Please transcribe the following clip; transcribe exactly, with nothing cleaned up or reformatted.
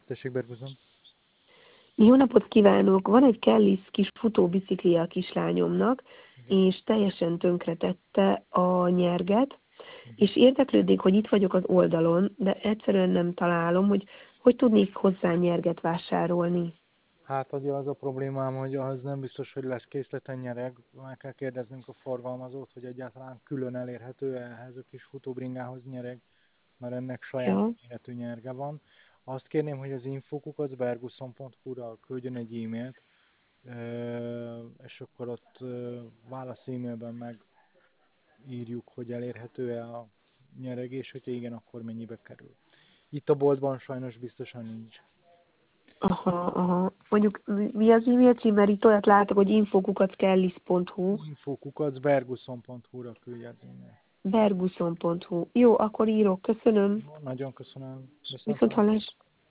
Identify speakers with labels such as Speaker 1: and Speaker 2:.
Speaker 1: Tessék, Berguzom.
Speaker 2: Jó napot kívánok! Van egy Kellis kis futóbiciklije a kislányomnak,
Speaker 1: Igen.
Speaker 2: és teljesen tönkretette a nyerget,
Speaker 1: Igen.
Speaker 2: és érdeklődik, hogy itt vagyok az oldalon, de egyszerűen nem találom, hogy hogy tudnék hozzá nyerget vásárolni.
Speaker 1: Hát ugye az a problémám, hogy az nem biztos, hogy lesz készleten nyereg. Meg kell kérdeznünk a forgalmazót, hogy egyáltalán külön elérhető ehhez a kis futóbringához nyereg, mert ennek saját
Speaker 2: Ja.
Speaker 1: méretű nyerge van. Azt kérném, hogy az infokukat berguszon pont hu-ra küldjön egy e-mailt, és akkor ott válasz e-mailben megírjuk, hogy elérhető-e a nyereg, és hogyha igen, akkor mennyibe kerül. Itt a boltban sajnos biztosan nincs.
Speaker 2: Aha, aha. Mondjuk mi az e-mail cím, mert itt olyat látok, hogy infokukackellis pont hu.
Speaker 1: Infokukat berguszon pont hu-ra küldje az e-mailt.
Speaker 2: berguszon pont hu. Jó, akkor írok. Köszönöm.
Speaker 1: Nagyon köszönöm. Viszont
Speaker 2: Viszont hallás.